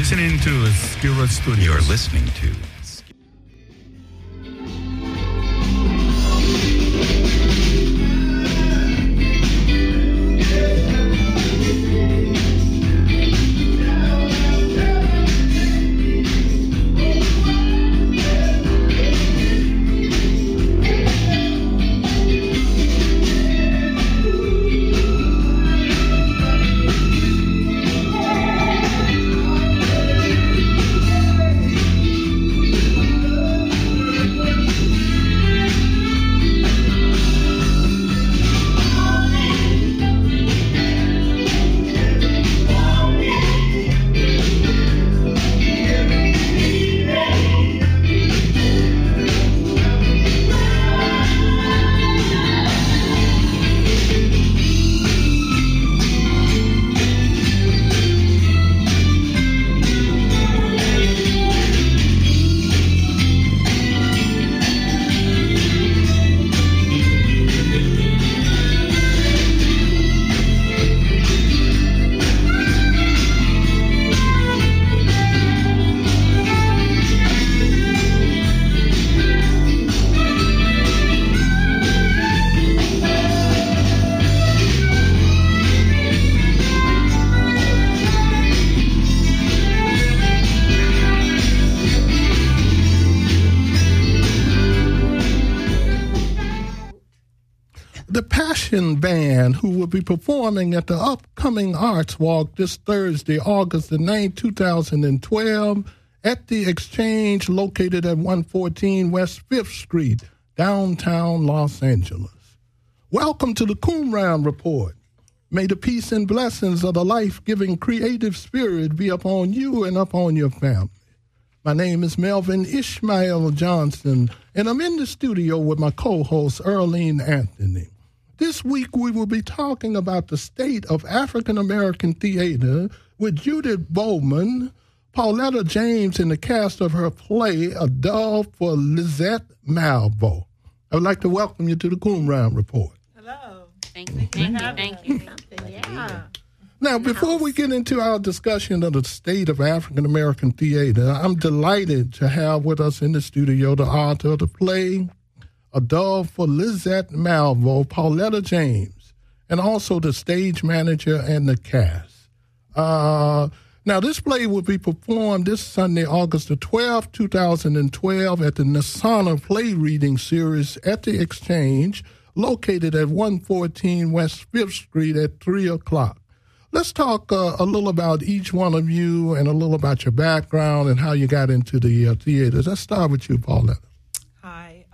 listening to Skill Road Studios. You're listening to the Passion Band, who will be performing at the upcoming Arts Walk this Thursday, August the 9th, 2012, at the Exchange located at 114 West 5th Street, downtown Los Angeles. Welcome to the Qumran Report. May the peace and blessings of the life-giving creative spirit be upon you and upon your family. My name is Melvin Ishmael Johnson, and I'm in the studio with my co-host, Earlene Anthony. This week, we will be talking about the state of African-American theater with Judith Bowman, Pauletta James, and the cast of her play, A Dove for Lizette Malvo. I would like to welcome you to the Qumran Report. Hello. Thank you. Yeah. Now, before we get into our discussion of the state of African-American theater, I'm delighted to have with us in the studio the author of the play, A Dove for Lizette Malvo, Pauletta James, and also the stage manager and the cast. Now, this play will be performed this Sunday, August the 12th, 2012, at the Nasana Play Reading Series at the Exchange, located at 114 West 5th Street at 3 o'clock. Let's talk a little about each one of you and a little about your background and how you got into the theater. Let's start with you, Pauletta. Hi.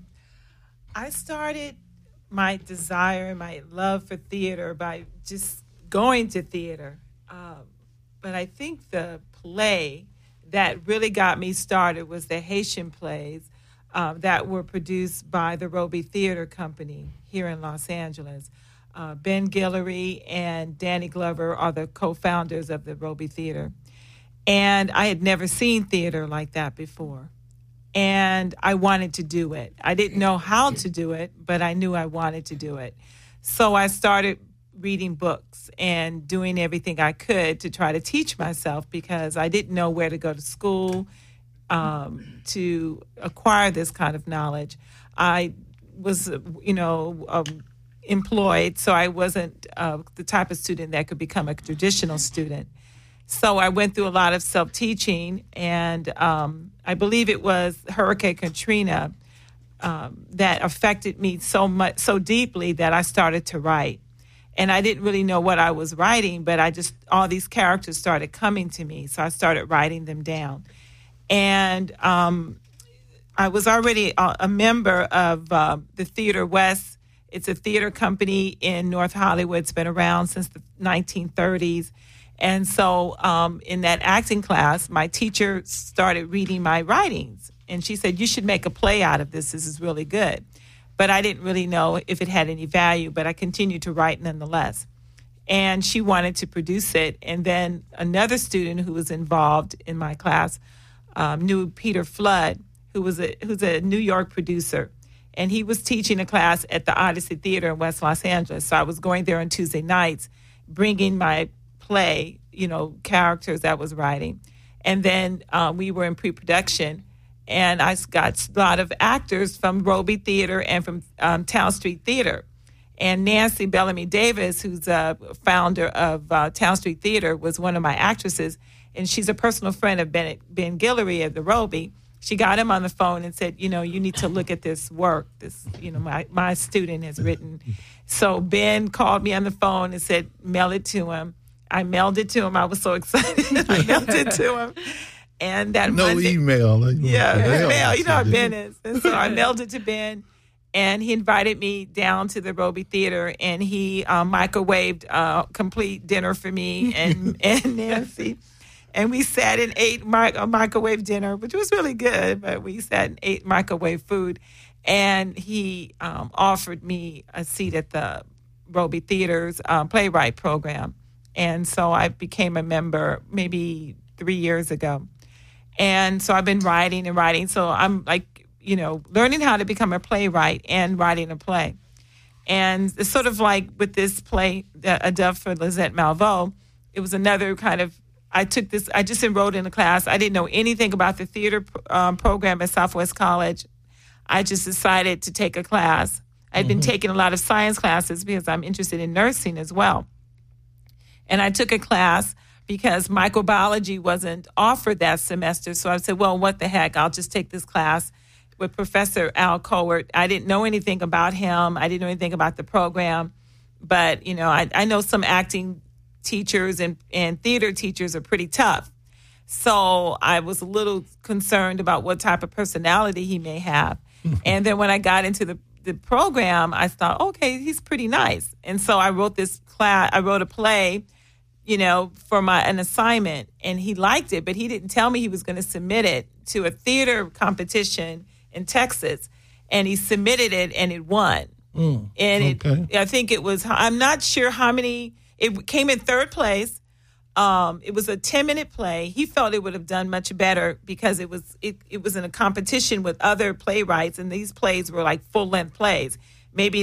I started my desire and my love for theater by just going to theater. But I think the play that really got me started was the Haitian plays that were produced by the Roby Theater Company here in Los Angeles. Ben Guillory and Danny Glover are the co-founders of the Roby Theater. And I had never seen theater like that before. And I wanted to do it. I didn't know how to do it, but I knew I wanted to do it. So I started reading books and doing everything I could to try to teach myself because I didn't know where to go to school to acquire this kind of knowledge. I was, employed, so I wasn't the type of student that could become a traditional student. So I went through a lot of self-teaching, and I believe it was Hurricane Katrina that affected me so deeply that I started to write. And I didn't really know what I was writing, but all these characters started coming to me, so I started writing them down. And I was already a member of the Theater West. It's a theater company in North Hollywood. It's been around since the 1930s. And so in that acting class, my teacher started reading my writings. And she said, you should make a play out of this. This is really good. But I didn't really know if it had any value, but I continued to write nonetheless. And she wanted to produce it. And then another student who was involved in my class knew Peter Flood, who's a New York producer. And he was teaching a class at the Odyssey Theater in West Los Angeles. So I was going there on Tuesday nights, bringing my play, characters I was writing. And then we were in pre-production, and I got a lot of actors from Roby Theater and from Town Street Theater. And Nancy Bellamy Davis, who's a founder of Town Street Theater, was one of my actresses, and she's a personal friend of Ben Guillory of the Roby. She got him on the phone and said, you need to look at this work. This, my student has written. So Ben called me on the phone and said, mail it to him. I mailed it to him. I was so excited. I mailed it to him. And that Monday, email. Email. You know how Ben is. And so I mailed it to Ben, and he invited me down to the Roby Theater, and he microwaved a complete dinner for me and Nancy. And we sat and ate a microwave dinner, which was really good, but we sat and ate microwave food. And he offered me a seat at the Roby Theater's playwright program. And so I became a member maybe 3 years ago. And so I've been writing and writing. So I'm learning how to become a playwright and writing a play. And it's sort of like with this play, A Dove for Lisette Malveaux, it was another kind of, I just enrolled in a class. I didn't know anything about the theater program at Southwest College. I just decided to take a class. I'd been taking a lot of science classes because I'm interested in nursing as well. And I took a class because microbiology wasn't offered that semester. So I said, well, what the heck? I'll just take this class with Professor Al Cowart. I didn't know anything about him. I didn't know anything about the program. But, I know some acting teachers and theater teachers are pretty tough. So I was a little concerned about what type of personality he may have. And then when I got into the program, I thought, okay, he's pretty nice. And so I wrote a play, for an assignment, and he liked it, but he didn't tell me he was going to submit it to a theater competition in Texas. And he submitted it, and it won. I think it was, I'm not sure how many. It came in third place. It was a 10-minute play. He felt it would have done much better because it was in a competition with other playwrights, and these plays were like full-length plays, maybe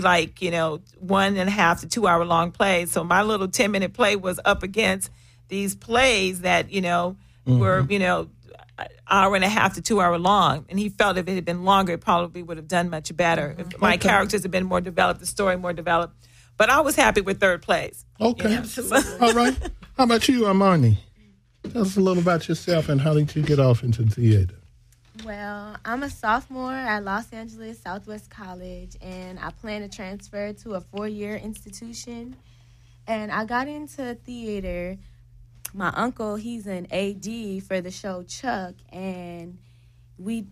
1.5 to 2 hour long plays. So my little 10-minute play was up against these plays that were hour and a half to 2 hour long, and he felt if it had been longer, it probably would have done much better. If my characters had been more developed, the story more developed. But I was happy with third place. Okay. All right. How about you, Armani? Tell us a little about yourself and how did you get off into theater? Well, I'm a sophomore at Los Angeles Southwest College, and I plan to transfer to a 4-year institution. And I got into theater. My uncle, he's an AD for the show Chuck, and he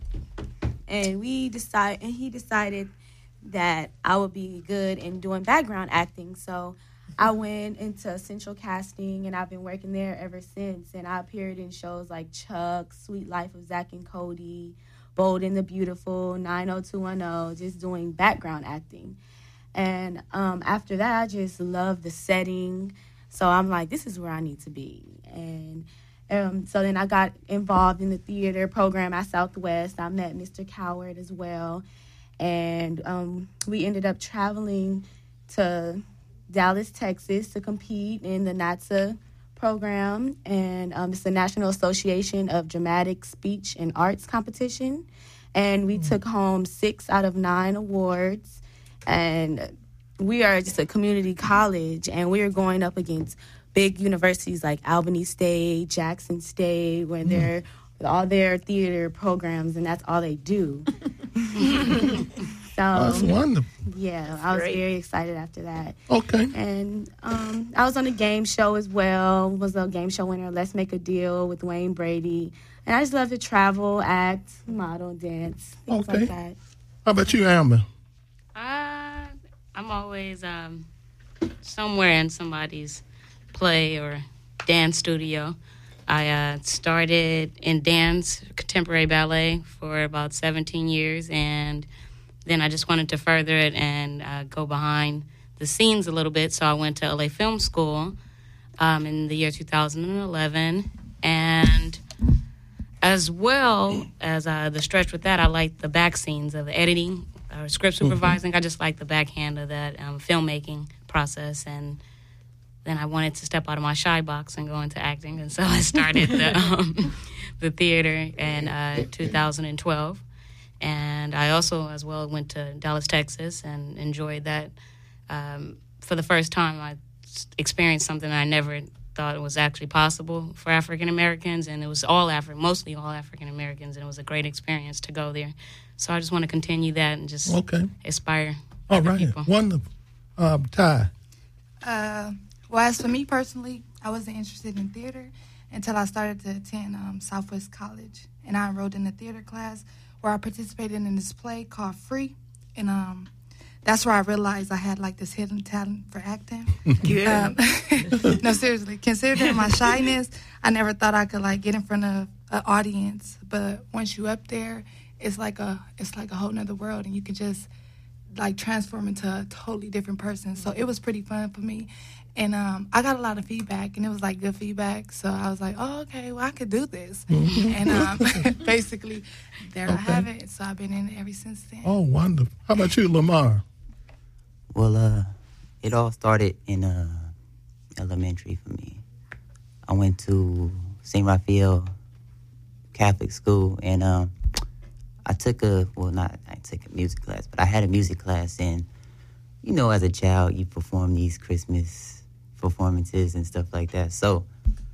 decided that I would be good in doing background acting. So I went into central casting, and I've been working there ever since. And I appeared in shows like Chuck, Sweet Life of Zack and Cody, Bold and the Beautiful, 90210, just doing background acting. And after that, I just love the setting. So I'm like, this is where I need to be. And so then I got involved in the theater program at Southwest. I met Mr. Cowart as well. And we ended up traveling to Dallas, Texas to compete in the NATSA program. And it's the National Association of Dramatic Speech and Arts competition. And we took home 6 out of 9 awards. And we are just a community college, and we are going up against big universities like Albany State, Jackson State, where they're with all their theater programs, and that's all they do. So that's wonderful. Yeah, I was very excited after that. Okay. And I was on a game show as well. Was a game show winner, Let's Make a Deal with Wayne Brady. And I just love to travel, act, model, dance, things like that. How about you, Amber? I'm always somewhere in somebody's play or dance studio. I started in dance, contemporary ballet, for about 17 years, and then I just wanted to further it and go behind the scenes a little bit, so I went to LA Film School in the year 2011, and as well as the stretch with that, I liked the back scenes of the editing, script supervising. I just liked the backhand of that filmmaking process, and then I wanted to step out of my shy box and go into acting, and so I started the theater in 2012. And I also, as well, went to Dallas, Texas, and enjoyed that. For the first time, I experienced something I never thought was actually possible for African Americans, and it was mostly all African Americans, and it was a great experience to go there. So I just want to continue that and just inspire other people. Wonderful. Ty. Well, as for me personally, I wasn't interested in theater until I started to attend Southwest College, and I enrolled in the theater class where I participated in this play called Free, and that's where I realized I had like this hidden talent for acting. No, seriously, considering my shyness, I never thought I could like get in front of an audience. But once you up there, it's like a whole nother world, and you can just like transform into a totally different person. So it was pretty fun for me. And I got a lot of feedback, and it was like good feedback. So I was like, oh, okay, well, I could do this. And basically, there I have it. So I've been in it ever since then. Oh, wonderful. How about you, Lamar? Well, it all started in elementary for me. I went to St. Raphael Catholic School, and I took I took a music class, but I had a music class, and, you know, as a child, you perform these Christmas performances and stuff like that. So,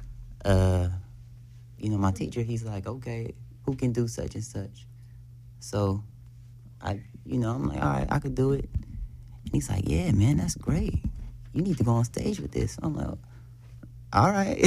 you know, my teacher, he's like, okay, who can do such and such? So, I'm like, all right, I could do it. And he's like, yeah, man, that's great. You need to go on stage with this. I'm like, all right.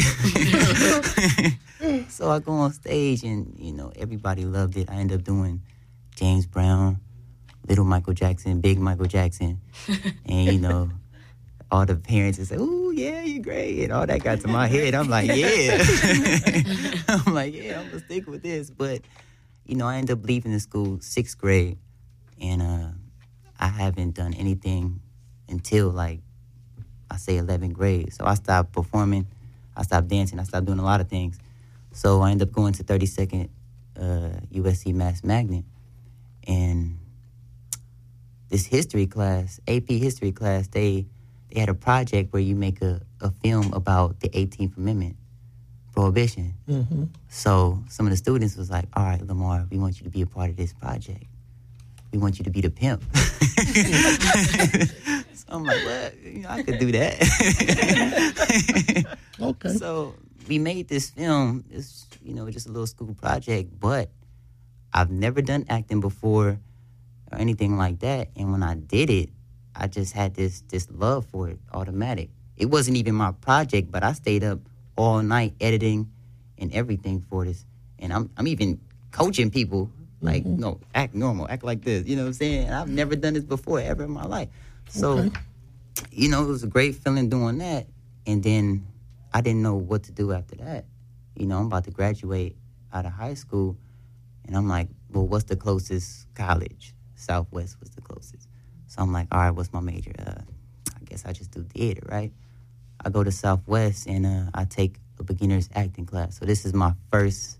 So I go on stage, and, you know, everybody loved it. I ended up doing James Brown, Little Michael Jackson, Big Michael Jackson. And, you know, all the parents would say, ooh, yeah, you're great. And all that got to my head. I'm like, yeah. I'm like, yeah, I'm going to stick with this. But, you know, I ended up leaving the school 6th grade. And I haven't done anything until, like, I say 11th grade. So I stopped performing. I stopped dancing. I stopped doing a lot of things. So I ended up going to 32nd USC Mass Magnet. And this history class, AP history class, they had a project where you make a film about the 18th Amendment, Prohibition. Mm-hmm. So some of the students was like, all right, Lamar, we want you to be a part of this project. We want you to be the pimp. So I'm like, what? You know, I could do that. Okay. So we made this film. It's, you know, just a little school project, but I've never done acting before or anything like that. And when I did it, I just had this love for it, automatic. It wasn't even my project, but I stayed up all night editing and everything for this. And I'm even coaching people, like, no, act normal, act like this. You know what I'm saying? And I've never done this before ever in my life. So, you know, it was a great feeling doing that. And then I didn't know what to do after that. You know, I'm about to graduate out of high school, and I'm like, well, what's the closest college? Southwest was the closest. So I'm like, all right, what's my major? I guess I just do theater, right? I go to Southwest, and I take a beginner's acting class. So this is my first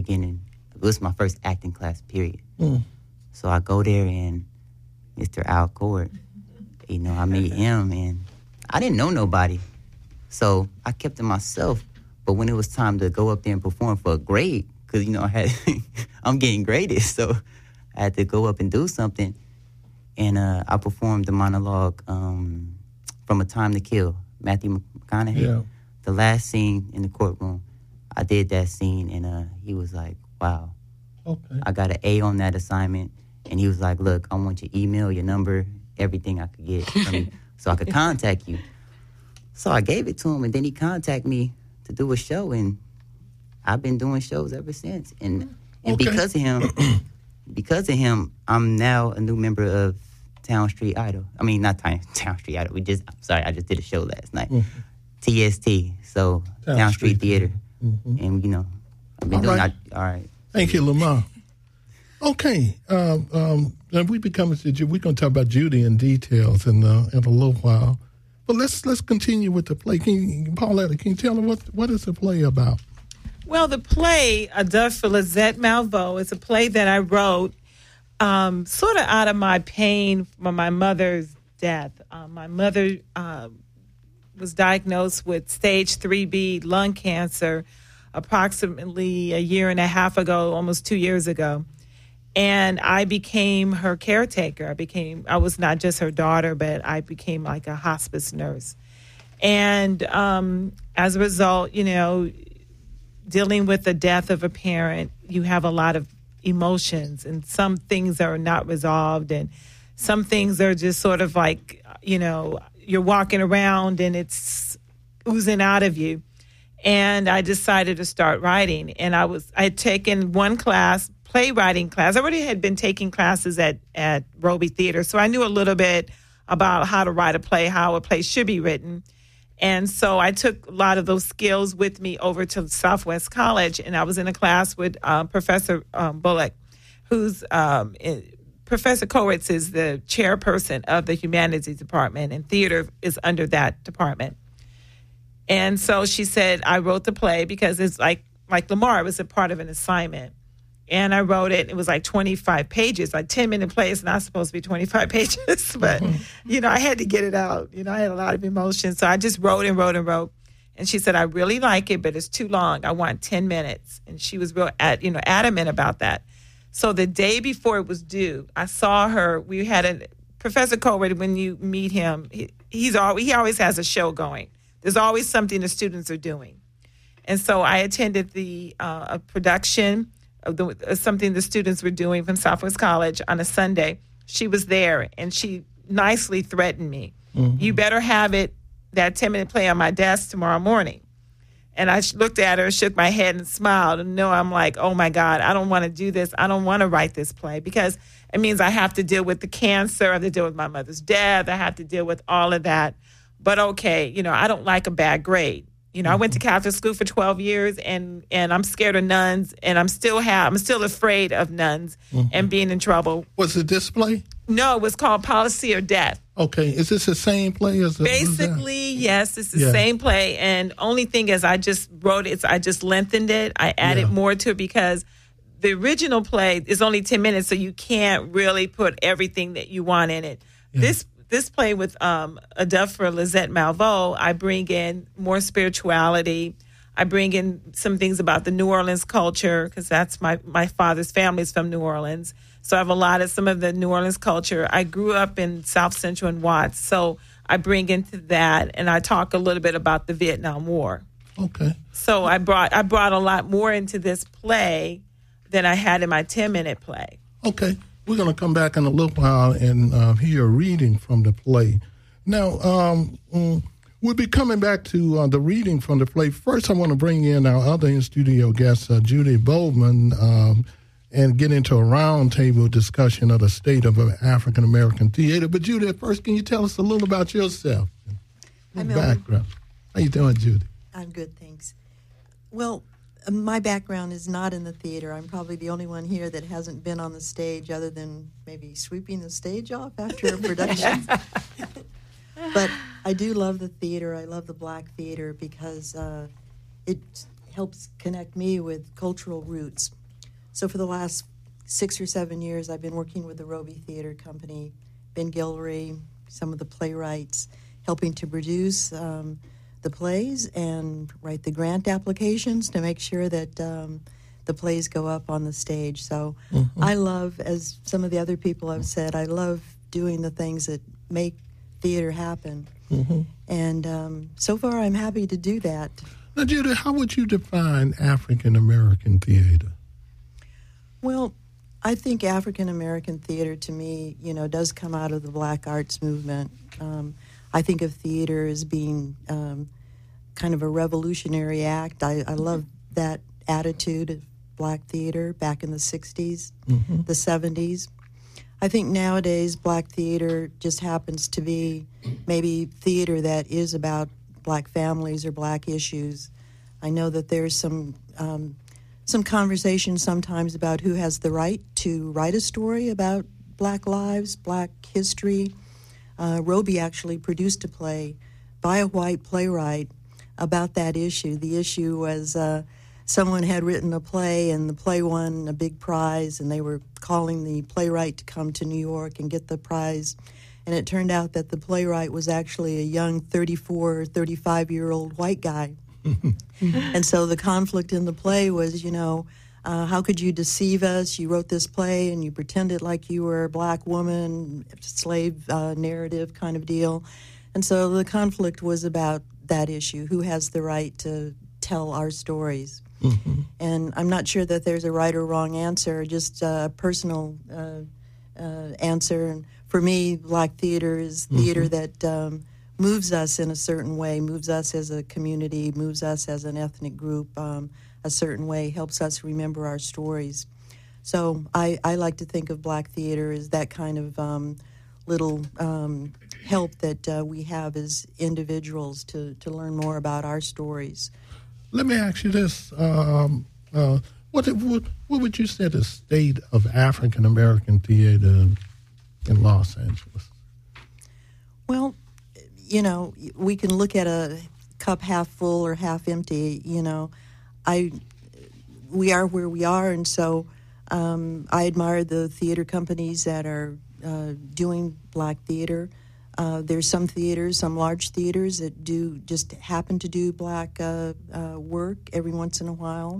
acting class, period. So I go there, and Mr. Al Cord, you know, I meet him, and I didn't know nobody. So I kept to myself. But when it was time to go up there and perform for a grade, because, you know, I'm getting graded, so I had to go up and do something. And I performed the monologue From A Time to Kill, Matthew McConaughey. Yeah. The last scene in the courtroom, I did that scene, and he was like, wow. Okay. I got an A on that assignment. And he was like, look, I want your email, your number, everything I could get from you so I could contact you. So I gave it to him, and then he contacted me to do a show, and I've been doing shows ever since. And because of him, I'm now a new member of Town Street Idol. I mean, not Town Street Idol. I just did a show last night. TST, so Town Street Theater. And, you know, I've been doing that. All right. Thank you, Lamar. Okay. We're going to talk about Judy in details in a little while. But let's continue with the play. Pauletta, can you tell them what is the play about? Well, the play, A Dove for Lizette Malveaux, is a play that I wrote sort of out of my pain from my mother's death. My mother was diagnosed with stage 3B lung cancer approximately a year and a half ago, almost 2 years ago. And I became her caretaker. I was not just her daughter, but I became like a hospice nurse. And as a result, dealing with the death of a parent, you have a lot of emotions, and some things are not resolved, and some things are just sort of like, you're walking around and it's oozing out of you. And I decided to start writing. And I had taken one class, playwriting class. I already had been taking classes at Roby Theater, so I knew a little bit about how to write a play, how a play should be written. And so I took a lot of those skills with me over to Southwest College, and I was in a class with Professor Bullock, who's Professor Kowitz is the chairperson of the humanities department, and theater is under that department. And so she said, I wrote the play because it's like Lamar, it was a part of an assignment. And I wrote it. It was like 25 pages, like 10-minute play. It's not supposed to be 25 pages, but, I had to get it out. I had a lot of emotion. So I just wrote and wrote and wrote. And she said, I really like it, but it's too long. I want 10 minutes. And she was real, adamant about that. So the day before it was due, I saw her. We had Professor Colbert, when you meet him, he always has a show going. There's always something the students are doing. And so I attended the production of something the students were doing from Southwest College on a Sunday. She was there, and she nicely threatened me. Mm-hmm. You better have that 10-minute play on my desk tomorrow morning. And I looked at her, shook my head, and smiled. And I'm like, oh, my God, I don't want to do this. I don't want to write this play because it means I have to deal with the cancer. I have to deal with my mother's death. I have to deal with all of that. But, okay, I don't like a bad grade. I went to Catholic school for 12 years, and I'm scared of nuns, and I'm still afraid of nuns and being in trouble. Was it this play? No, it was called Policy or Death. Okay. Is this the same play as Basically, yes, it's the same play. And only thing is I just wrote it, I just lengthened it. I added more to it because the original play is only 10 minutes, so you can't really put everything that you want in it. Yeah. This play with A Dove for Lizette Malveaux, I bring in more spirituality. I bring in some things about the New Orleans culture because that's my father's family is from New Orleans. So I have a lot of some of the New Orleans culture. I grew up in South Central and Watts, so I bring into that, and I talk a little bit about the Vietnam War. Okay. So I brought a lot more into this play than I had in my 10-minute play. Okay. We're going to come back in a little while and hear a reading from the play. Now, we'll be coming back to the reading from the play. First, I want to bring in our other in-studio guest, Judy Bowman, and get into a roundtable discussion of the state of African-American theater. But, Judy, first, can you tell us a little about yourself? Hi, background. How you doing, Judy? I'm good, thanks. Well, my background is not in the theater. I'm probably the only one here that hasn't been on the stage other than maybe sweeping the stage off after a production. But I do love the theater. I love the Black theater because it helps connect me with cultural roots. So for the last 6 or 7 years, I've been working with the Roby Theater Company, Ben Gilroy, some of the playwrights, helping to produce the plays and write the grant applications to make sure that the plays go up on the stage. So I love, as some of the other people have said, I love doing the things that make theater happen. And so far I'm happy to do that. Now, Judy, how would you define African-American theater? Well, I think African-American theater to me, does come out of the Black arts movement. I think of theater as being kind of a revolutionary act. I love that attitude of Black theater back in the 60s, the 70s. I think nowadays Black theater just happens to be maybe theater that is about Black families or Black issues. I know that there's some conversation sometimes about who has the right to write a story about Black lives, Black history. Roby actually produced a play by a white playwright about that issue. The issue was someone had written a play, and the play won a big prize, and they were calling the playwright to come to New York and get the prize. And it turned out that the playwright was actually a young 34 or 35-year-old white guy. And so the conflict in the play was, how could you deceive us? You wrote this play and you pretended like you were a black woman, slave narrative kind of deal. And so the conflict was about that issue. Who has the right to tell our stories? Mm-hmm. And I'm not sure that there's a right or wrong answer, just a personal answer. And for me, Black theater is theater that moves us in a certain way, moves us as a community, moves us as an ethnic group a certain way, helps us remember our stories. So I like to think of Black theater as that kind of little help that we have as individuals to learn more about our stories. Let me ask you this. What would you say the state of African American theater in Los Angeles? Well, we can look at a cup half full or half empty. We are where we are, and so I admire the theater companies that are doing Black theater. There's some theaters, some large theaters that do just happen to do Black work every once in a while.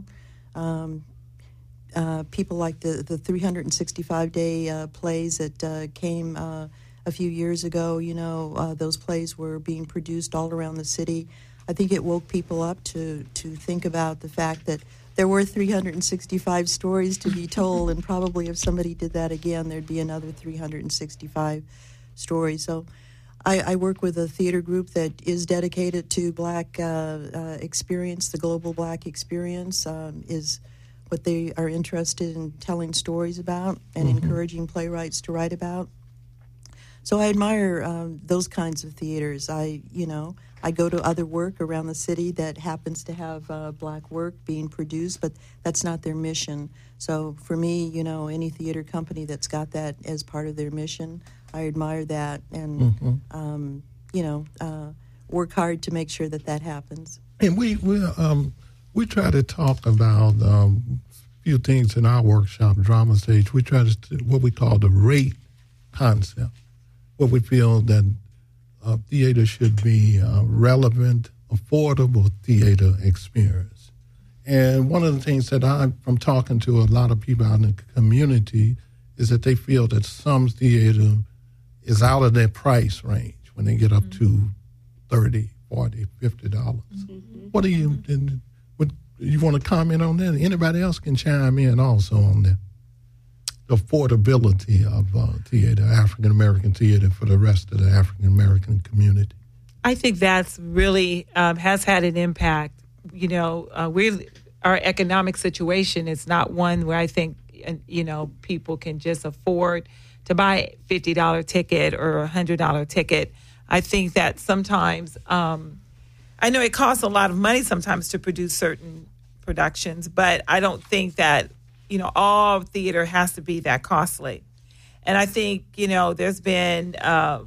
People like the 365-day plays that came a few years ago, those plays were being produced all around the city. I think it woke people up to think about the fact that there were 365 stories to be told, and probably if somebody did that again, there'd be another 365 stories. So I work with a theater group that is dedicated to Black experience. The Global Black Experience is what they are interested in telling stories about and encouraging playwrights to write about. So I admire those kinds of theaters. I go to other work around the city that happens to have Black work being produced, but that's not their mission. So for me, any theater company that's got that as part of their mission, I admire that and, work hard to make sure that happens. And we try to talk about a few things in our workshop, Drama Stage. We try to what we call the rate concept. What we feel that theater should be relevant, affordable theater experience. And one of the things that from talking to a lot of people out in the community is that they feel that some theater is out of their price range when they get up to $30, $40, $50. What do you want to comment on that? Anybody else can chime in also on that. The affordability of theater, African American theater, for the rest of the African American community. I think that's really has had an impact. Our economic situation is not one where I think people can just afford to buy a $50 ticket or a $100 ticket. I think that sometimes I know it costs a lot of money sometimes to produce certain productions, but I don't think that all theater has to be that costly. And I think, there's been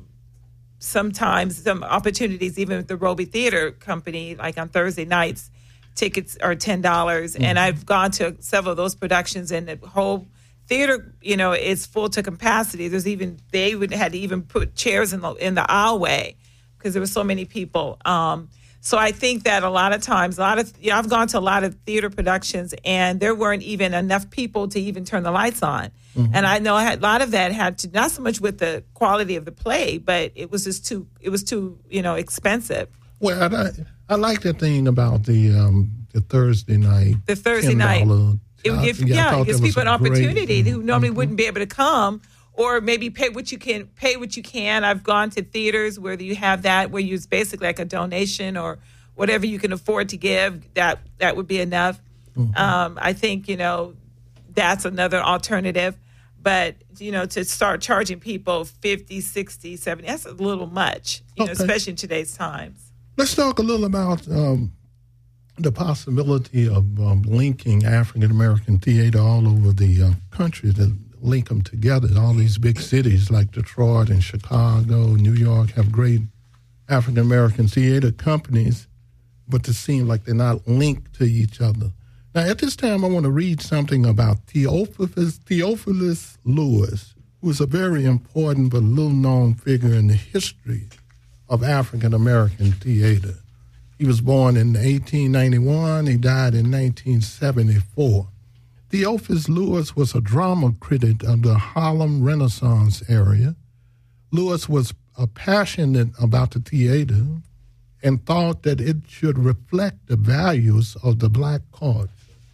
sometimes some opportunities, even with the Roby Theater Company, like on Thursday nights, tickets are $10. And I've gone to several of those productions, and the whole theater, is full to capacity. They had to even put chairs in the aisleway because there were so many people. So I think that a lot of times, I've gone to a lot of theater productions, and there weren't even enough people to even turn the lights on. And I know a lot of that had to, not so much with the quality of the play, but it was just too expensive. Well, I like that thing about the Thursday night. The Thursday night. It gives people an opportunity who normally wouldn't be able to come. Or maybe pay what you can. I've gone to theaters where you have that, where it's basically like a donation or whatever you can afford to give. That would be enough. I think that's another alternative. But to start charging people $50, $60, $70, that's a little much. Especially in today's times. Let's talk a little about the possibility of linking African American theater all over the country to link them together. All these big cities like Detroit and Chicago, New York have great African American theater companies, but they seem like they're not linked to each other. Now, at this time, I want to read something about Theophilus Lewis, who is a very important but little-known figure in the history of African American theater. He was born in 1891. He died in 1974. Theophilus Lewis was a drama critic of the Harlem Renaissance area. Lewis was passionate about the theater and thought that it should reflect the values of the black culture.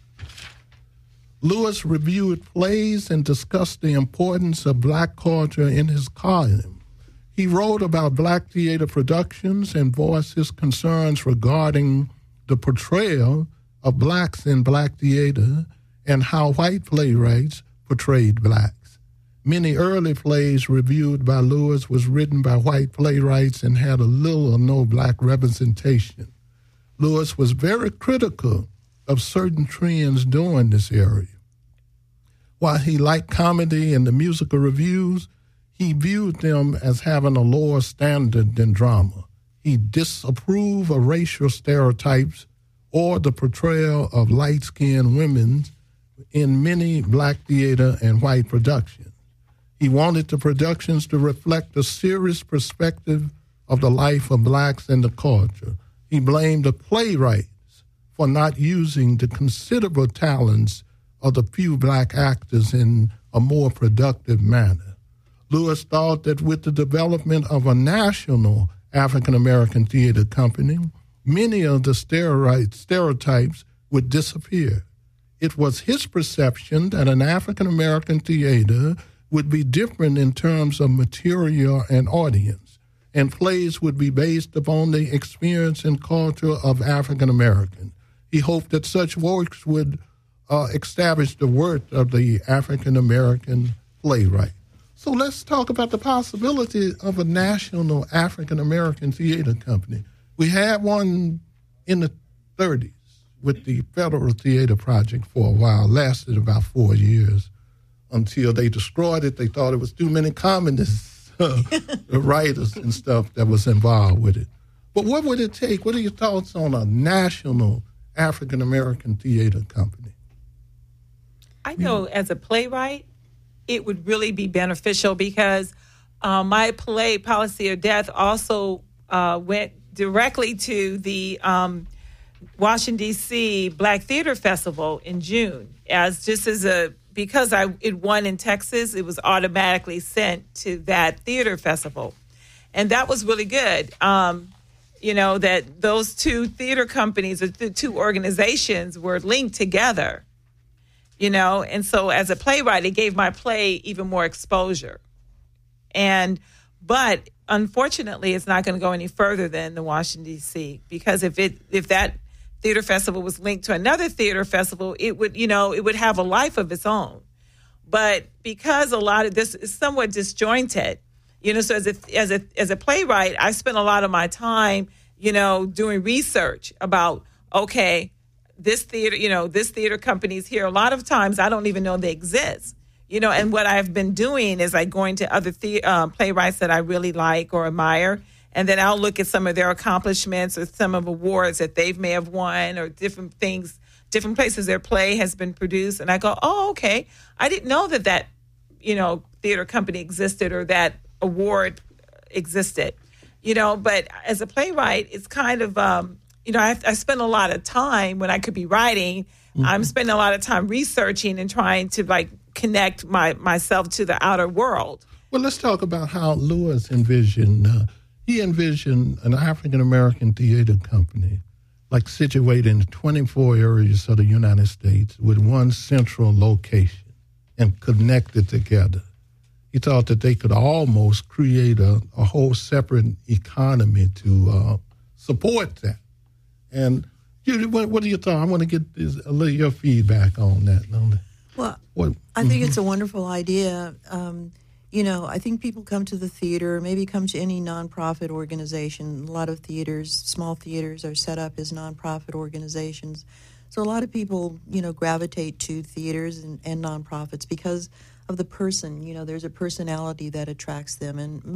Lewis reviewed plays and discussed the importance of black culture in his column. He wrote about black theater productions and voiced his concerns regarding the portrayal of blacks in black theater and how white playwrights portrayed blacks. Many early plays reviewed by Lewis was written by white playwrights and had a little or no black representation. Lewis was very critical of certain trends during this area. While he liked comedy and the musical reviews, he viewed them as having a lower standard than drama. He disapproved of racial stereotypes or the portrayal of light-skinned women in many black theater and white productions. He wanted the productions to reflect a serious perspective of the life of blacks and the culture. He blamed the playwrights for not using the considerable talents of the few black actors in a more productive manner. Lewis thought that with the development of a national African-American theater company, many of the stereotypes would disappear. It was his perception that an African-American theater would be different in terms of material and audience, and plays would be based upon the experience and culture of African Americans. He hoped that such works would establish the worth of the African American playwright. So let's talk about the possibility of a national African American theater company. We had one in the 30s with the Federal Theater Project for a while, lasted about 4 years. Until they destroyed it. They thought it was too many communist writers and stuff that was involved with it. But what would it take? What are your thoughts on a national African-American theater company? I know as a playwright, it would really be beneficial because my play, Policy or Death, also went directly to the Washington, D.C. Black Theater Festival in June because it won in Texas, it was automatically sent to that theater festival. And that was really good. That those two theater companies, or the two organizations were linked together, and so as a playwright, it gave my play even more exposure. But unfortunately, it's not going to go any further than the Washington, D.C. because if that theater festival was linked to another theater festival, it would have a life of its own. But because a lot of this is somewhat disjointed, so as a playwright, I spent a lot of my time, doing research about, okay, this theater company's here. A lot of times I don't even know they exist, and what I've been doing is like going to other playwrights that I really like or admire. And then I'll look at some of their accomplishments or some of awards that they may have won or different things, different places their play has been produced. And I go, oh, okay. I didn't know that theater company existed or that award existed, But as a playwright, it's kind of, I spend a lot of time when I could be writing. Mm-hmm. I'm spending a lot of time researching and trying to connect myself to the outer world. Well, let's talk about how Lewis envisioned He envisioned an African-American theater company, situated in 24 areas of the United States with one central location and connected together. He thought that they could almost create a whole separate economy to support that. And what are your thoughts? I want to get a little your feedback on that. Well, I think it's a wonderful idea. I think people come to the theater, maybe come to any nonprofit organization. A lot of theaters, small theaters, are set up as nonprofit organizations. So a lot of people, gravitate to theaters and nonprofits because of the person. There's a personality that attracts them. And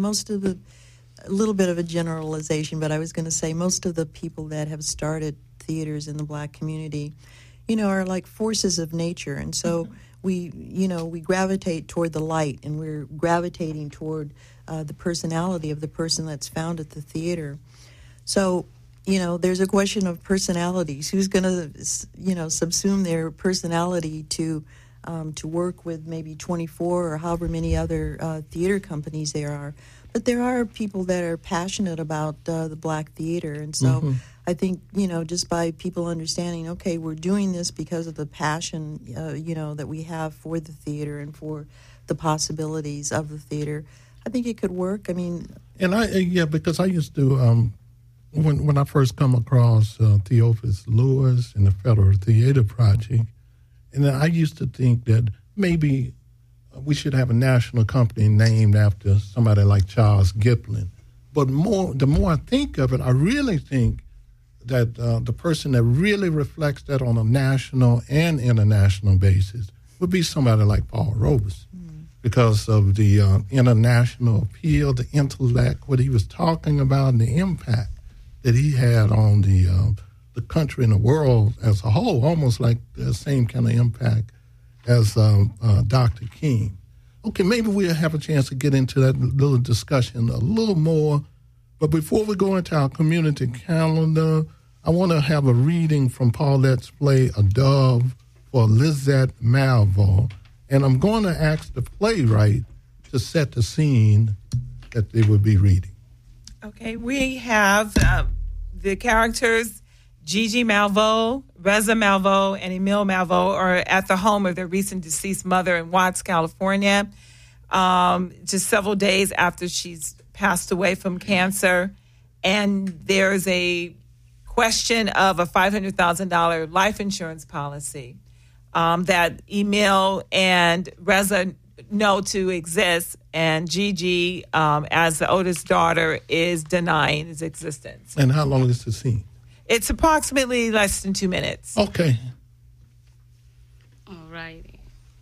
a little bit of a generalization, but I was going to say most of the people that have started theaters in the black community, are like forces of nature. And so we gravitate toward the light, and we're gravitating toward the personality of the person that's found at the theater. So, there's a question of personalities. Who's going to, subsume their personality to work with maybe 24 or however many other theater companies there are. But there are people that are passionate about the black theater. And so I think, just by people understanding, okay, we're doing this because of the passion, that we have for the theater and for the possibilities of the theater, I think it could work. I mean... And because I used to... When I first come across Theophilus Lewis and the Federal Theater Project, and then I used to think that maybe we should have a national company named after somebody like Charles Giplin. But the more I think of it, I really think that the person that really reflects that on a national and international basis would be somebody like Paul Robeson, because of the international appeal, the intellect, what he was talking about, and the impact that he had on the country and the world as a whole, almost like the same kind of impact as Dr. King. Okay, maybe we'll have a chance to get into that little discussion a little more. But before we go into our community calendar, I want to have a reading from Paulette's play, A Dove, for Lizette Malvo. And I'm going to ask the playwright to set the scene that they will be reading. Okay, we have the characters Gigi Malvo, Reza Malvo, and Emil Malvo are at the home of their recent deceased mother in Watts, California, just several days after she's passed away from cancer. And there's a question of a $500,000 life insurance policy that Emil and Reza know to exist, and Gigi, as the oldest daughter, is denying its existence. And how long is the scene? It's approximately less than 2 minutes. Okay. All righty.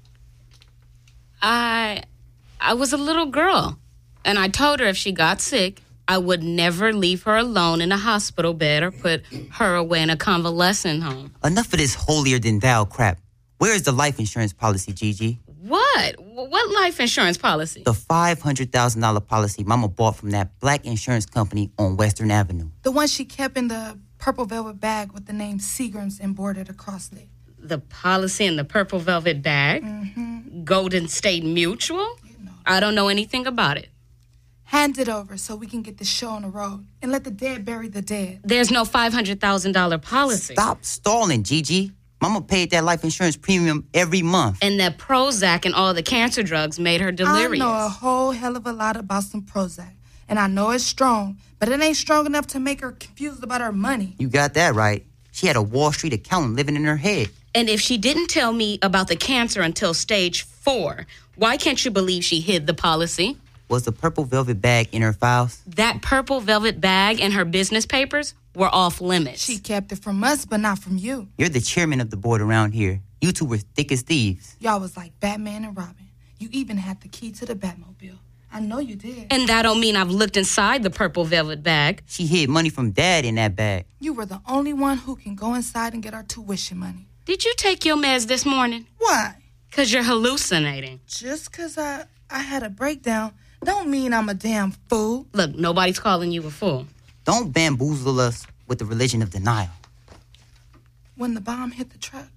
I was a little girl, and I told her if she got sick, I would never leave her alone in a hospital bed or put her away in a convalescent home. Enough of this holier-than-thou crap. Where is the life insurance policy, Gigi? What? What life insurance policy? The $500,000 policy Mama bought from that black insurance company on Western Avenue. The one she kept in the purple velvet bag with the name Seagram's embroidered across it. The policy in the purple velvet bag? Mm-hmm. Golden State Mutual? I don't know anything about it. Hand it over so we can get the show on the road and let the dead bury the dead. There's no $500,000 policy. Stop stalling, Gigi. Mama paid that life insurance premium every month. And that Prozac and all the cancer drugs made her delirious. I know a whole hell of a lot about some Prozac. And I know it's strong, but it ain't strong enough to make her confused about her money. You got that right. She had a Wall Street accountant living in her head. And if she didn't tell me about the cancer until stage 4, why can't you believe she hid the policy? Was the purple velvet bag in her files? That purple velvet bag and her business papers were off limits. She kept it from us, but not from you. You're the chairman of the board around here. You two were thick as thieves. Y'all was like Batman and Robin. You even had the key to the Batmobile. I know you did. And that don't mean I've looked inside the purple velvet bag. She hid money from Dad in that bag. You were the only one who can go inside and get our tuition money. Did you take your meds this morning? Why? Because you're hallucinating. Just because I had a breakdown don't mean I'm a damn fool. Look, nobody's calling you a fool. Don't bamboozle us with the religion of denial. When the bomb hit the truck,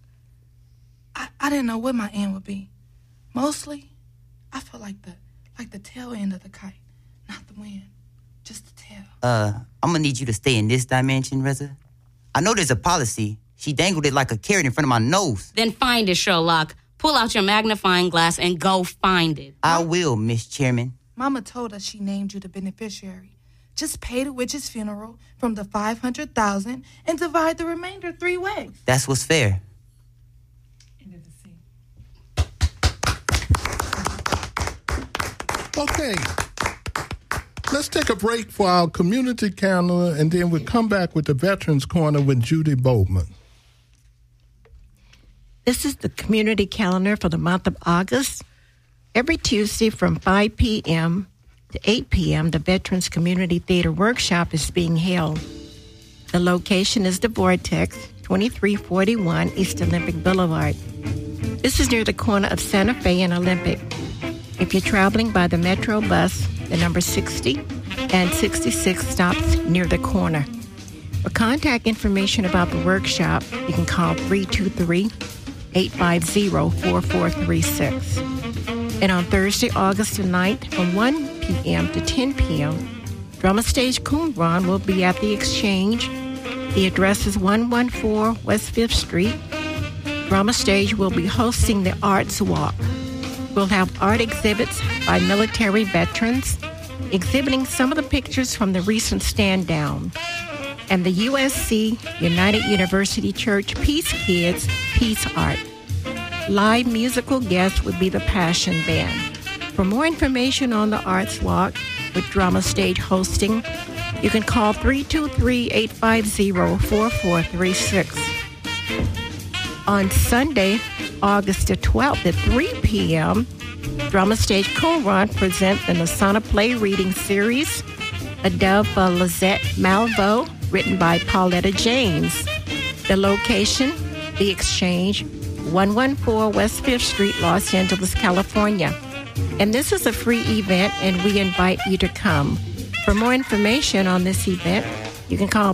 I didn't know what my end would be. Mostly, I felt like the tail end of the kite, not the wind, just the tail. I'm gonna need you to stay in this dimension, Reza. I know there's a policy. She dangled it like a carrot in front of my nose. Then find it, Sherlock. Pull out your magnifying glass and go find it. I will, Miss Chairman. Mama told us she named you the beneficiary. Just pay the witch's funeral from the $500,000 and divide the remainder 3 ways. That's what's fair. End of the scene. Okay. Let's take a break for our community calendar, and then we'll come back with the Veterans Corner with Judy Bowman. This is the community calendar for the month of August. Every Tuesday from 5 p.m. to 8 p.m., the Veterans Community Theater Workshop is being held. The location is the Vortex, 2341 East Olympic Boulevard. This is near the corner of Santa Fe and Olympic. If you're traveling by the Metro bus, the number 60 and 66 stops near the corner. For contact information about the workshop, you can call 323-850-4436. And on Thursday, August the 9th, from 1 p.m. to 10 p.m., Drama Stage Qumran will be at the Exchange. The address is 114 West 5th Street. Drama Stage will be hosting the Arts Walk. We'll have art exhibits by military veterans, exhibiting some of the pictures from the recent stand down, and the USC United University Church Peace Kids Peace Art. Live musical guests would be the Passion Band. For more information on the Arts Walk with Drama Stage hosting, you can call 323-850-4436. On Sunday, August the 12th at 3 p.m., Drama Stage Qumran presents the Nasana Play Reading Series, A Dove for Lizette Malvo, written by Pauletta James. The location, The Exchange, 114 West 5th Street, Los Angeles, California. And this is a free event, and we invite you to come. For more information on this event, you can call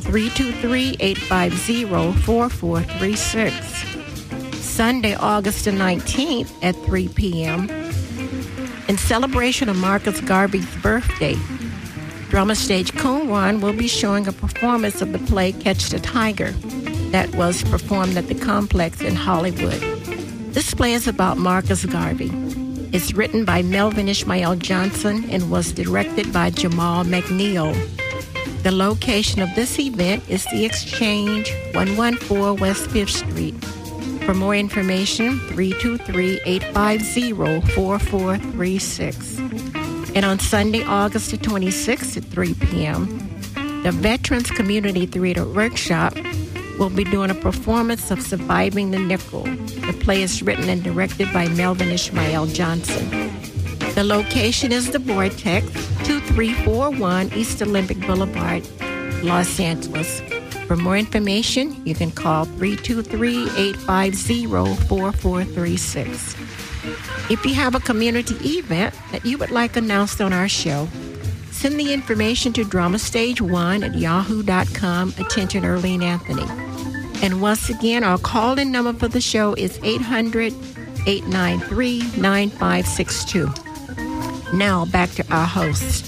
323-850-4436. Sunday, August the 19th at 3 p.m., in celebration of Marcus Garvey's birthday, Drama Stage Qumran will be showing a performance of the play Catch the Tiger that was performed at the Complex in Hollywood. This play is about Marcus Garvey. It's written by Melvin Ishmael Johnson and was directed by Jamal McNeil. The location of this event is The Exchange, 114 West 5th Street. For more information, 323-850-4436. And on Sunday, August the 26th at 3 p.m., the Veterans Community Theater Workshop will be doing a performance of Surviving the Nickel. The play is written and directed by Melvin Ishmael Johnson. The location is the Vortex, 2341 East Olympic Boulevard, Los Angeles. For more information, you can call 323-850-4436. If you have a community event that you would like announced on our show, send the information to dramastage1@yahoo.com. Attention, Earlene Anthony. And once again, our call-in number for the show is 800-893-9562. Now, back to our host.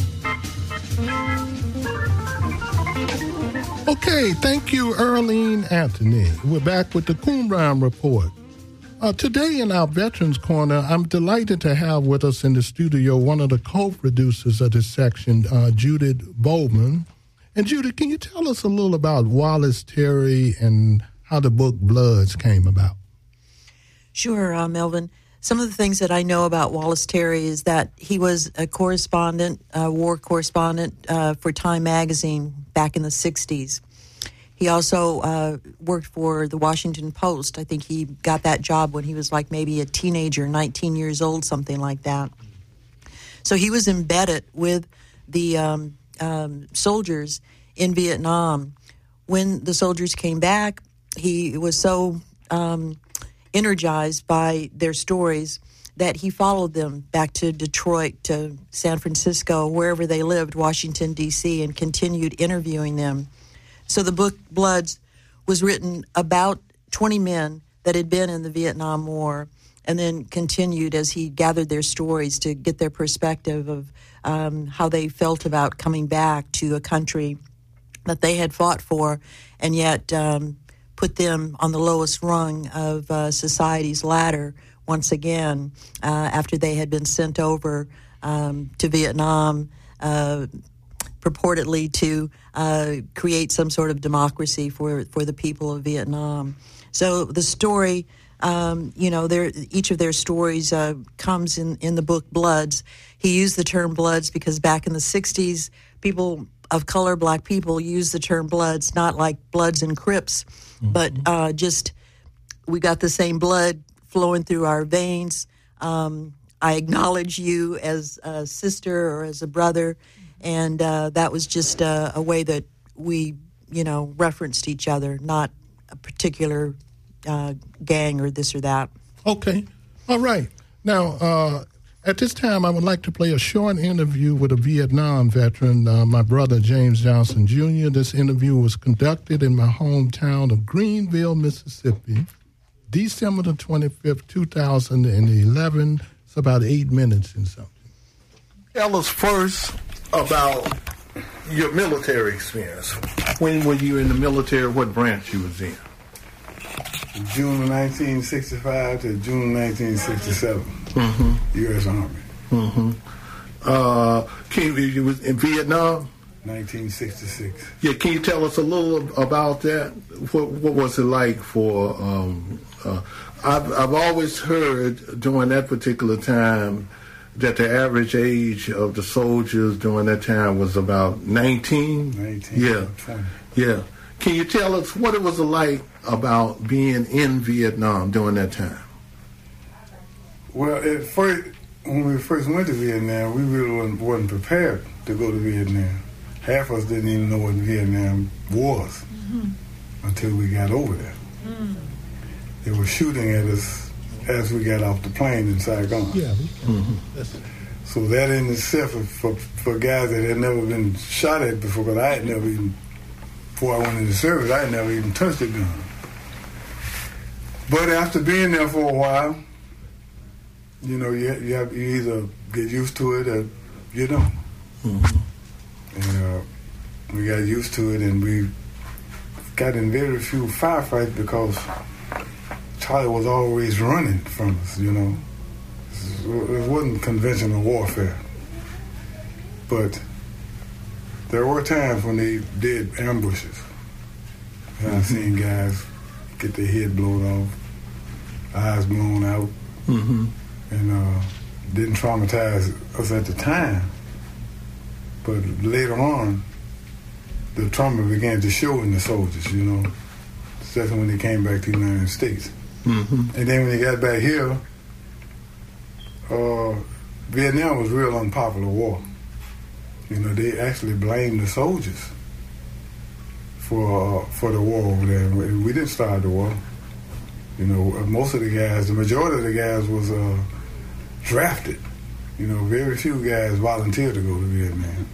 Okay, thank you, Earlene Anthony. We're back with the Qumran Report. Today in our Veterans Corner, I'm delighted to have with us in the studio one of the co-producers of this section, Judith Bowman. And Judith, can you tell us a little about Wallace Terry and how the book Bloods came about? Sure, Melvin. Some of the things that I know about Wallace Terry is that he was a correspondent, war correspondent for Time Magazine back in the 60s. He also worked for the Washington Post. I think he got that job when he was like maybe a teenager, 19 years old, something like that. So he was embedded with the soldiers in Vietnam. When the soldiers came back, he was so energized by their stories that he followed them back to Detroit, to San Francisco, wherever they lived, Washington, D.C., and continued interviewing them. So the book Bloods was written about 20 men that had been in the Vietnam War, and then continued as he gathered their stories to get their perspective of how they felt about coming back to a country that they had fought for, and yet put them on the lowest rung of society's ladder once again after they had been sent over to Vietnam, purportedly to create some sort of democracy for the people of Vietnam. So the story, each of their stories comes in the book Bloods. He used the term Bloods because back in the 60s, people of color, black people, used the term Bloods, not like Bloods and Crips, but just we got the same blood flowing through our veins. I acknowledge you as a sister or as a brother, and that was just a way that we, referenced each other, not a particular gang or this or that. Okay. All right. Now, At this time, I would like to play a short interview with a Vietnam veteran, my brother James Johnson Jr. This interview was conducted in my hometown of Greenville, Mississippi, December the 25th, 2011. It's about 8 minutes and something. Tell us first about your military experience. When were you in the military? What branch you was in? June of 1965 to June 1967. U.S. Army. You was in Vietnam? 1966. Yeah, can you tell us a little about that? What was it like for? I've always heard during that particular time that the average age of the soldiers during that time was about 19. 19. Yeah. 20. Yeah. Can you tell us what it was like about being in Vietnam during that time? Well, at first, when we first went to Vietnam, we really wasn't prepared to go to Vietnam. Half of us didn't even know what Vietnam was until we got over there. They were shooting at us as we got off the plane in Saigon. Yeah. So that in itself, for guys that had never been shot at before, because I had never even, before I went into service, I had never even touched a gun. But after being there for a while, you know, you either get used to it or you don't. And we got used to it, and we got in very few firefights because Charlie was always running from us, you know. It wasn't conventional warfare. But there were times when they did ambushes. And I've seen guys get their head blown off, eyes blown out, and didn't traumatize us at the time. But later on, the trauma began to show in the soldiers, you know, especially when they came back to the United States. And then when they got back here, Vietnam was a real unpopular war. You know, they actually blamed the soldiers for the war over there. We didn't start the war. You know, most of the guys, the majority of the guys was drafted. You know, very few guys volunteered to go to Vietnam.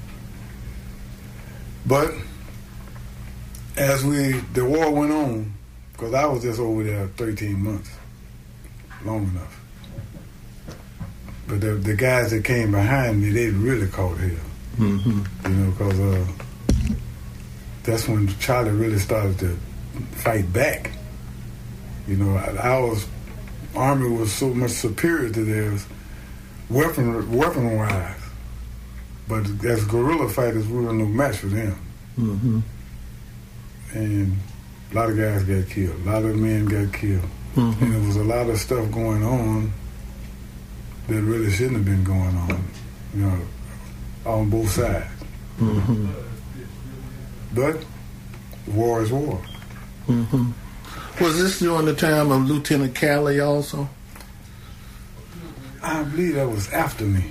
But as the war went on, because I was just over there 13 months, long enough. But the guys that came behind me, they really caught hell. You know, because that's when Charlie really started to fight back. You know, our army was so much superior to theirs, weapon-wise. But as guerrilla fighters, we were no match for them. And a lot of guys got killed. A lot of men got killed. And there was a lot of stuff going on that really shouldn't have been going on, you know, on both sides. But war is war. Was this during the time of Lieutenant Calley also? I believe that was after me.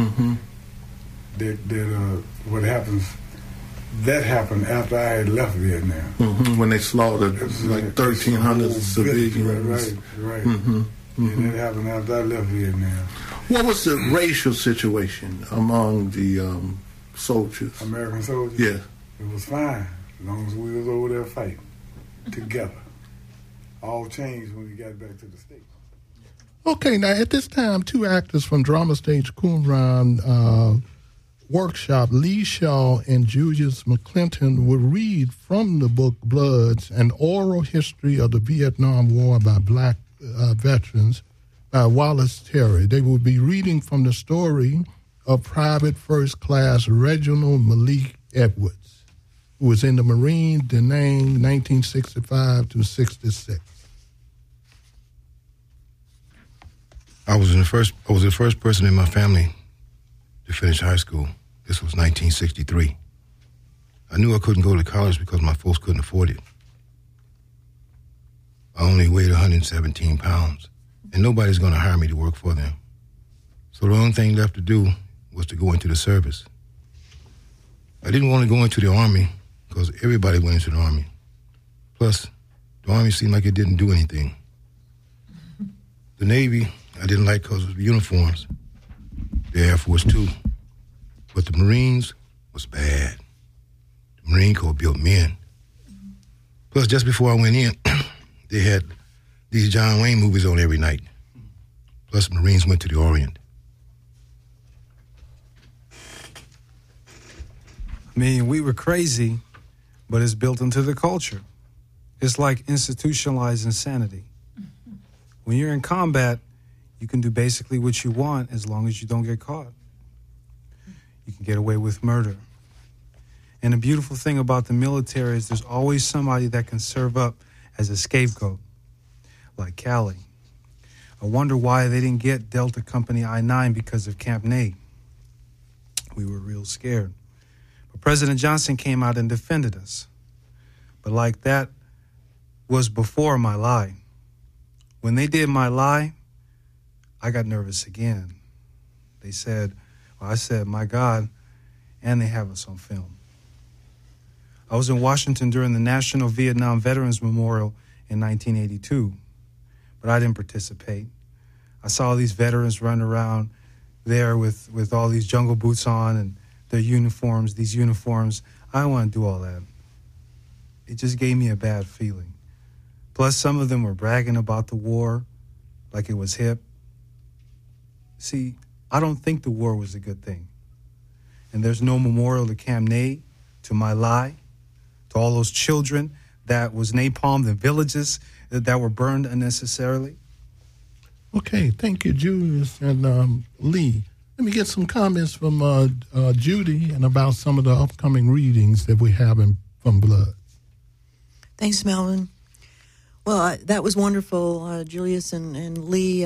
What happens? That happened after I had left Vietnam. When they slaughtered like 1,300 civilians. Right. And that happened after I left Vietnam. What was the racial situation among the soldiers? American soldiers? Yeah. It was fine, as long as we was over there fighting together. All changed when we got back to the States. Okay, now at this time, two actors from Drama Stage Qumran Workshop, Lee Shaw and Julius McClinton, will read from the book Bloods, an oral history of the Vietnam War by black veterans by Wallace Terry. They will be reading from the story of Private First Class Reginald Malik Edwards, who was in the Marine Da Nang 1965 to 66. I was the first person in my family to finish high school. This was 1963. I knew I couldn't go to college because my folks couldn't afford it. I only weighed 117 pounds, and nobody's going to hire me to work for them. So the only thing left to do was to go into the service. I didn't want to go into the Army because everybody went into the Army. Plus, the Army seemed like it didn't do anything. The Navy, I didn't like because of the uniforms. the Air Force too. But the Marines was bad. The Marine Corps built men. Plus, just before I went in, they had these John Wayne movies on every night. Plus, Marines went to the Orient. I mean, we were crazy, but it's built into the culture. It's like institutionalized insanity. When you're in combat, you can do basically what you want as long as you don't get caught. You can get away with murder. And the beautiful thing about the military is there's always somebody that can serve up as a scapegoat, like Callie. I wonder why they didn't get Delta Company I-9 because of Camp Nate. We were real scared. But President Johnson came out and defended us. But like that was before my lie. When they did my lie, I got nervous again. They said, well, I said, my God, and they have us on film. I was in Washington during the National Vietnam Veterans Memorial in 1982, but I didn't participate. I saw these veterans run around there with all these jungle boots on and their uniforms, these uniforms. I don't want to do all that. It just gave me a bad feeling. Plus, some of them were bragging about the war like it was hip. See, I don't think the war was a good thing. And there's no memorial to Camp Nate, to My Lai, to all those children that was napalmed in villages that were burned unnecessarily. Okay, thank you, Julius and Lee. Let me get some comments from Judy and about some of the upcoming readings that we have from Blood. Thanks, Melvin. Well, that was wonderful, Julius and Lee,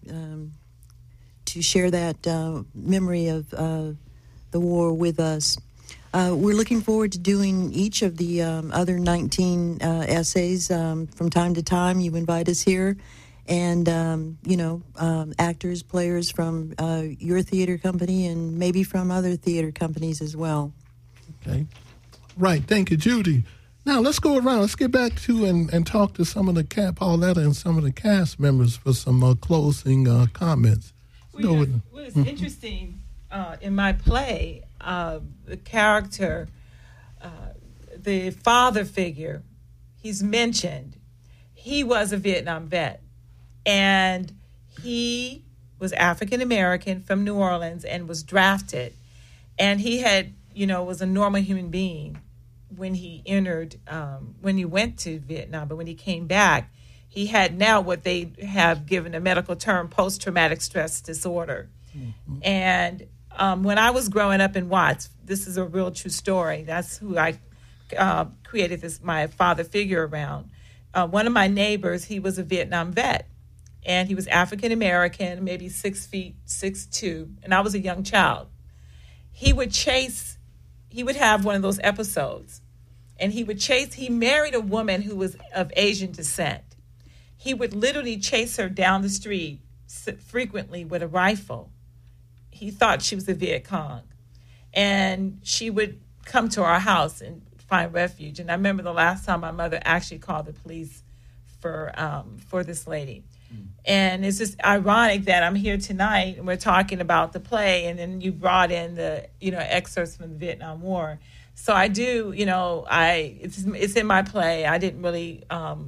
to share that memory of the war with us. We're looking forward to doing each of the other 19 essays from time to time. You invite us here. And, actors, players from your theater company and maybe from other theater companies as well. Okay. Right. Thank you, Judy. Now, let's go around. Let's get back to and talk to some of the Pauletta and some of the cast members for some closing comments. It's interesting, in my play, the character, the father figure, he's mentioned. He was a Vietnam vet, and he was African American from New Orleans and was drafted. And he had, was a normal human being when he when he went to Vietnam. But when he came back, he had now what they have given a medical term, post-traumatic stress disorder. Mm-hmm. And when I was growing up in Watts, this is a real true story. That's who I created my father figure around. One of my neighbors, he was a Vietnam vet, and he was African American, maybe 6 feet, 6'2", and I was a young child. He would have one of those episodes, and he married a woman who was of Asian descent. He would literally chase her down the street frequently with a rifle. He thought she was a Viet Cong. And she would come to our house and find refuge. And I remember the last time my mother actually called the police for this lady. And it's just ironic that I'm here tonight and we're talking about the play, and then you brought in the excerpts from the Vietnam War. So I do, it's in my play. I didn't really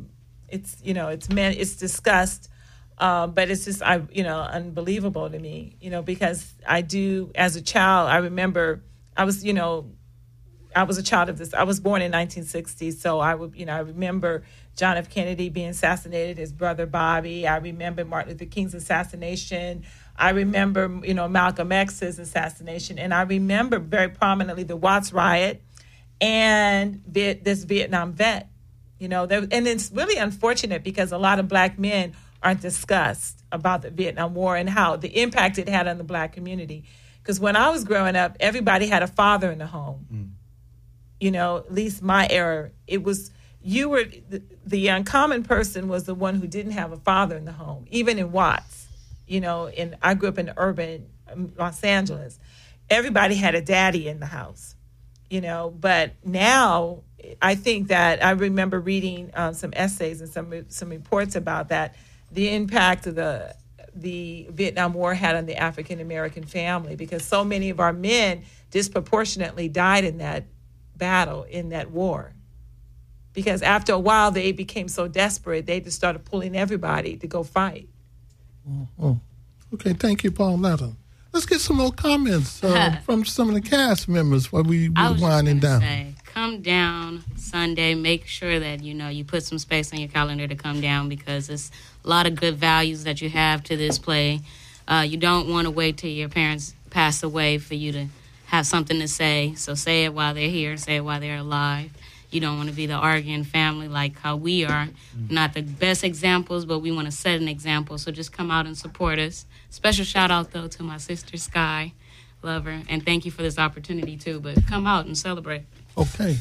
it's discussed, but it's just unbelievable to me, because I do, as a child, I remember I was a child of this. I was born in 1960, so I remember John F. Kennedy being assassinated, his brother Bobby. I remember Martin Luther King's assassination. I remember, Malcolm X's assassination. And I remember very prominently the Watts riot and this Vietnam vet. And it's really unfortunate because a lot of black men aren't discussed about the Vietnam War and how the impact it had on the black community. Because when I was growing up, everybody had a father in the home. At least my era, it was, the uncommon person was the one who didn't have a father in the home, even in Watts. And I grew up in urban Los Angeles. Everybody had a daddy in the house, but now I think that I remember reading some essays and some reports about that, the impact of the the Vietnam War had on the African American family, because so many of our men disproportionately died in that battle, in that war. Because after a while, they became so desperate, they just started pulling everybody to go fight. Mm-hmm. Okay, thank you, Pauletta. Let's get some more comments from some of the cast members while we're winding down. Come down Sunday. Make sure that, you put some space on your calendar to come down, because it's a lot of good values that you have to this play. You don't want to wait till your parents pass away for you to have something to say. So say it while they're here. Say it while they're alive. You don't want to be the arguing family like how we are. Not the best examples, but we want to set an example. So just come out and support us. Special shout out, though, to my sister, Sky. Love her. And thank you for this opportunity, too. But come out and celebrate. Okay.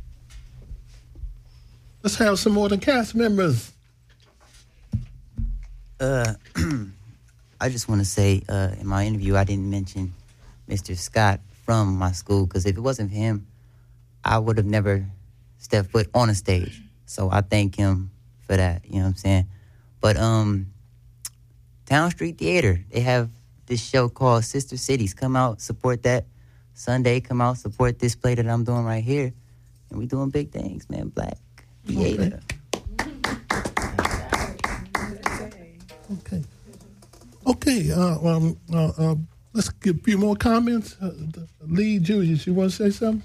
Let's have some more of the cast members. I just want to say, in my interview, I didn't mention Mr. Scott from my school, because if it wasn't for him, I would have never stepped foot on a stage. So I thank him for that, you know what I'm saying? But Town Street Theater, they have this show called Sister Cities. Come out, support that. Sunday, come out, support this play that I'm doing right here. And we doing big things, man. Black theater. Okay. Let's get a few more comments. Lee Julius, you want to say something?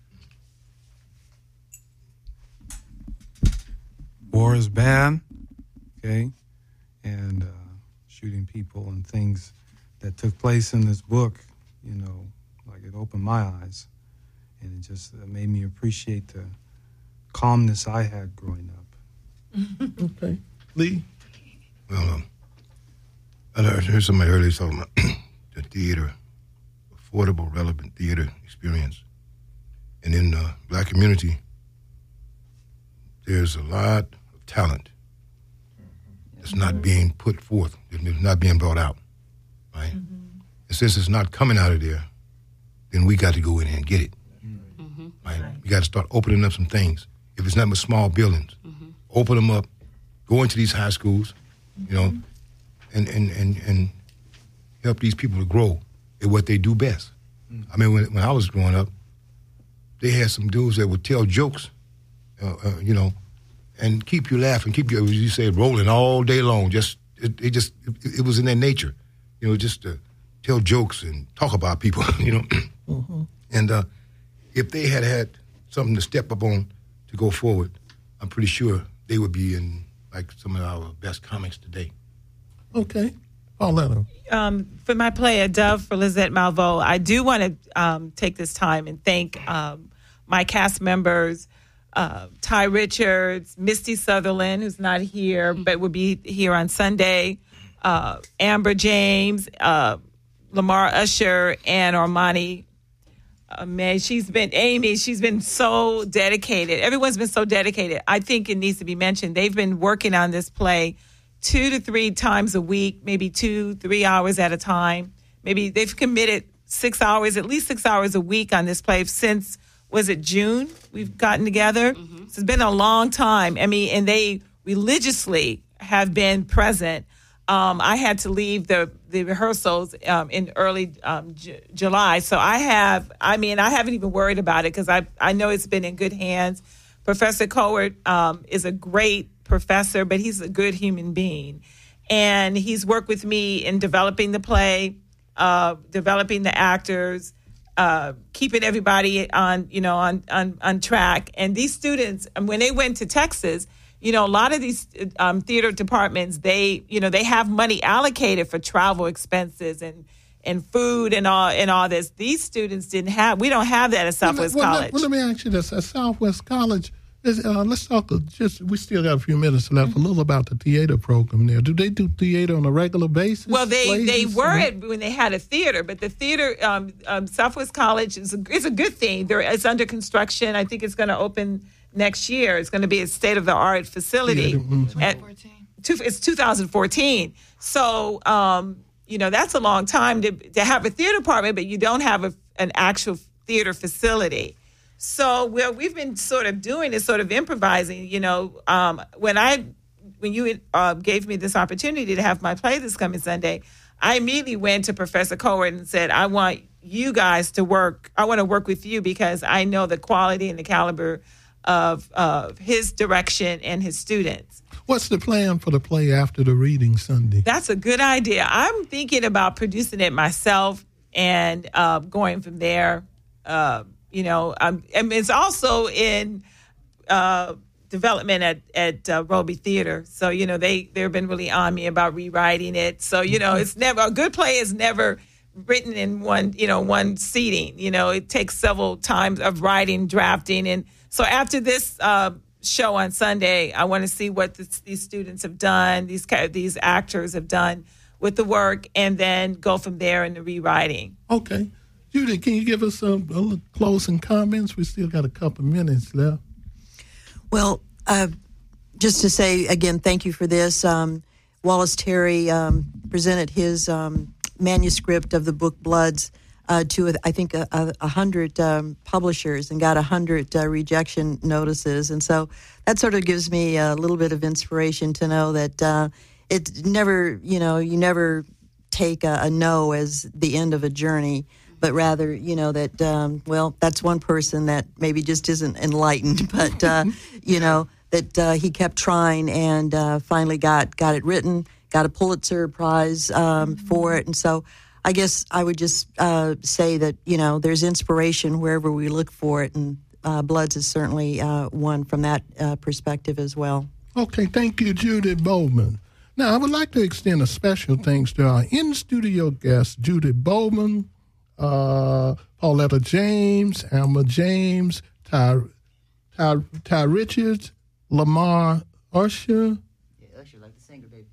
War is bad, okay? And shooting people and things that took place in this book, like it opened my eyes. And it just made me appreciate the calmness I had growing up. Okay. Lee? Well, I heard somebody earlier talking about the theater, affordable, relevant theater experience. And in the black community, there's a lot of talent that's not being put forth, it's not being brought out, right? Mm-hmm. And since it's not coming out of there, then we got to go in and get it, right? We got to start opening up some things. If it's nothing but small buildings, open them up, go into these high schools, and help these people to grow at what they do best. I mean, when I was growing up, they had some dudes that would tell jokes, and keep you laughing, keep you, as you say, rolling all day long. It was in their nature, just to tell jokes and talk about people, Mm-hmm. And if they had something to step up on to go forward, I'm pretty sure they would be in like some of our best comics today. Okay. Pauletta. For my play, A Dove for Lizette Malveaux, I do want to take this time and thank my cast members, Ty Richards, Misty Sutherland, who's not here but will be here on Sunday, Amber James, Lamar Usher, and Armani. She's been so dedicated. Everyone's been so dedicated. I think it needs to be mentioned. They've been working on this play 2 to 3 times a week, maybe 2-3 hours at a time. Maybe they've committed 6 hours, at least 6 hours a week on this play since, was it June? We've gotten together. So it's been a long time. I mean, and they religiously have been present. I had to leave the rehearsals in early July. So I haven't even worried about it because I know it's been in good hands. Professor Coward is a great professor, but he's a good human being. And he's worked with me in developing the play, developing the actors, keeping everybody on track. And these students, when they went to Texas, a lot of these theater departments, they have money allocated for travel expenses and food and all this. These students we don't have that at Southwest College. Let me ask you this. At Southwest College, let's talk we still got a few minutes left, a little about the theater program there. Do they do theater on a regular basis? Well, they were when they had a theater, but the theater, Southwest College is a good thing. It's under construction. I think it's going to open next year. It's going to be a state-of-the-art facility. 2014. It's 2014. So, that's a long time to have a theater department, but you don't have an actual theater facility. So, we've been sort of doing is sort of improvising. When when you gave me this opportunity to have my play this coming Sunday, I immediately went to Professor Coward and said, I want you guys to work. I want to work with you because I know the quality and the caliber of his direction and his students. What's the plan for the play after the reading Sunday? That's a good idea. I'm thinking about producing it myself and going from there. It's also in development at Roby Theater. So, they've been really on me about rewriting it. So, it's never, a good play is never written in one seating. It takes several times of writing, drafting. And so after this show on Sunday, I want to see what these students have done, these actors have done with the work, and then go from there in the rewriting. Okay. Judy, can you give us a little closing comments? We still got a couple minutes left. Well, just to say, again, thank you for this. Wallace Terry presented his manuscript of the book Bloods to, I think, 100 publishers and got 100 rejection notices. And so that sort of gives me a little bit of inspiration to know that it never, you never take a no as the end of a journey, but rather, that, that's one person that maybe just isn't enlightened, but, that he kept trying and finally got it written, got a Pulitzer Prize for it. And so I guess I would just say that, there's inspiration wherever we look for it, and Bloods is certainly one from that perspective as well. Okay, thank you, Judy Bowman. Now, I would like to extend a special thanks to our in-studio guests, Judy Bowman, Pauletta James, Alma James, Ty Richards, Lamar Usher. Yeah, Usher, like the singer, baby.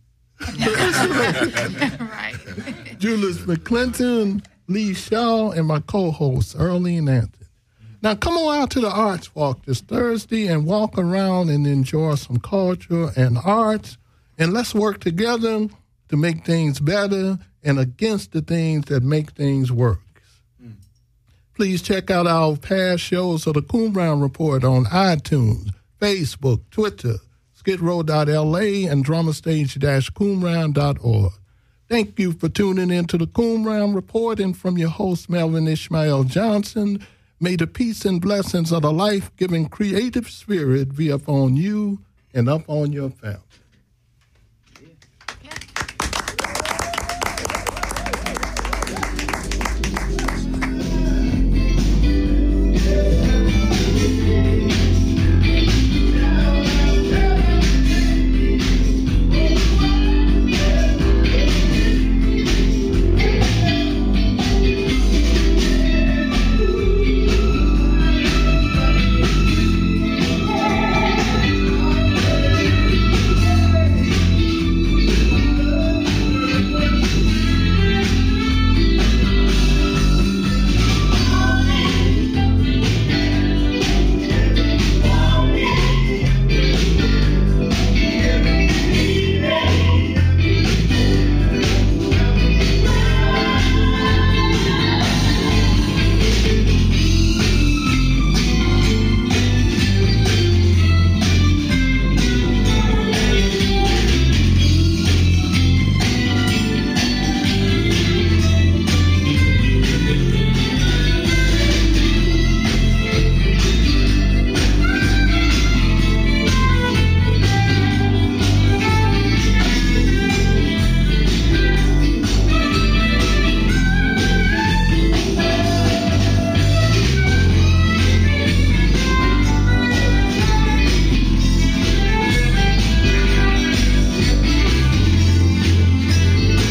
Right. Julius McClinton, Lee Shaw, and my co-host, Earlene Anthony. Now, come on out to the Arts Walk this Thursday and walk around and enjoy some culture and arts, and let's work together to make things better and against the things that make things worse. Please check out our past shows of the Coon Brown Report on iTunes, Facebook, Twitter, skidrow.la, and dramastage-coonbrown.org. Thank you for tuning in to the Coon Brown Report, and from your host, Melvin Ishmael Johnson, may the peace and blessings of the life-giving creative spirit be upon you and upon your family.